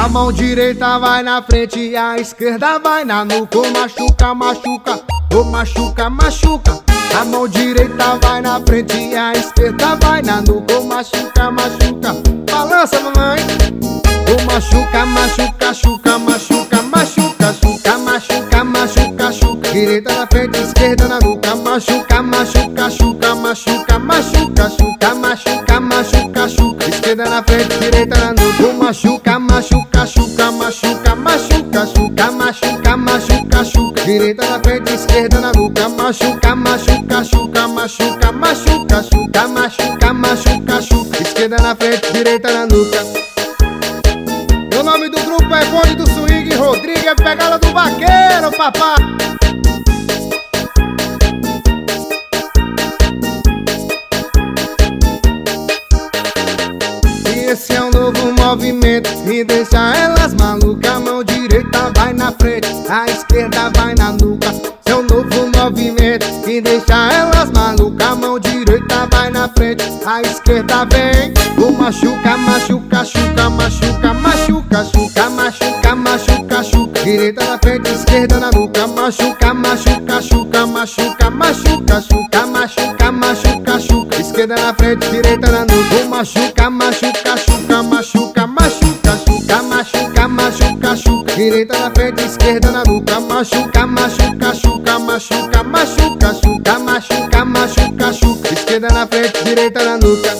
A mão direita vai na frente e a esquerda vai na nuca. Machuca, machuca, oh machuca, machuca. A mão direita vai na frente e a esquerda vai na nuca. Machuca, machuca, balança mamãe. Oh machuca, machuca, chuca, machuca, machuca, chuca, machuca, machuca, chuca. Direita na frente, esquerda na nuca. Machuca, machuca, chuca, machuca, machuca, chuca, machuca, machuca, chuca. Esquerda na frente, direita na nuca. Machuca, machuca, chuca, machuca, machuca, chuca, machuca, machuca, chuca. Direita na frente, esquerda na nuca. Machuca, machuca, chuca, machuca, machuca, chuca, machuca, machuca, chuca. Esquerda na frente, direita na nuca. O nome do grupo é Bonde do Swing, Rodrigo é pegada do vaqueiro, papá. E esse é um novo movimento e deixa elas malucas. A mão direita vai na frente, a esquerda vai na nuca. Esse é um novo movimento e deixa elas malucas. A mão direita vai na frente, a esquerda vem. O machuca, machuca, chuca, machuca, machuca, chuca, machuca, machuca, chuca. Direita na frente, esquerda na nuca. Machuca, machuca, chuca, machuca, machuca, chuca, machuca, machuca, chuca. Esquerda na frente, direita na nuca. O machuca, machuca, chuca, machuca, machuca, chuca, machuca, machuca, chuca. Direita na frente, esquerda na nuca. Machuca, machuca, chuca, machuca, machuca, chuca, machuca, machuca, chuca. Esquerda na frente, direita na nuca.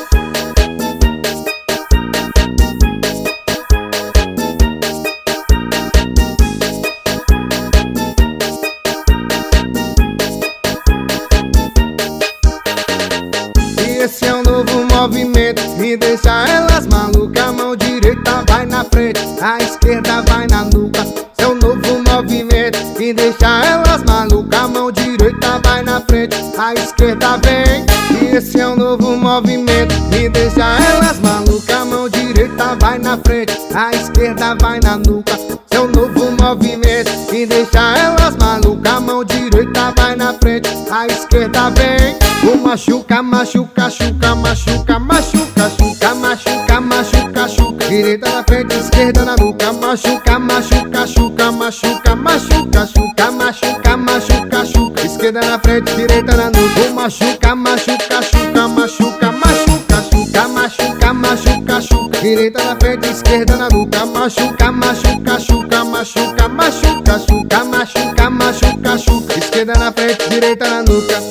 Esse é um novo movimento e deixa elas malucas. A mão direita vai na frente, a esquerda vai na nuca. Esse é um novo movimento e deixa elas malucas. A mão direita vai na frente, a esquerda vem. E esse é um novo movimento e deixa elas malucas. A mão direita vai na frente, a esquerda vai na nuca. Esse é um novo movimento e deixa elas malucas. A mão direita vai na frente, a esquerda vem. O machuca, machuca, chuca, machuca, machuca, chuca, machuca, machuca, chuca. Direita na frente, esquerda na nuca. Machuca, machuca, chuca, machuca, machuca, chuca, machuca, machuca, chuca. Esquerda na frente, direita na nuca. O machuca, machuca, chuca, machuca, machuca, chuca, machuca, machuca, chuca. Direita na frente, esquerda na nuca. Machuca, machuca, chuca, machuca, machuca, chuca, machuca, machuca, chuca. Esquerda na frente, direita na nuca.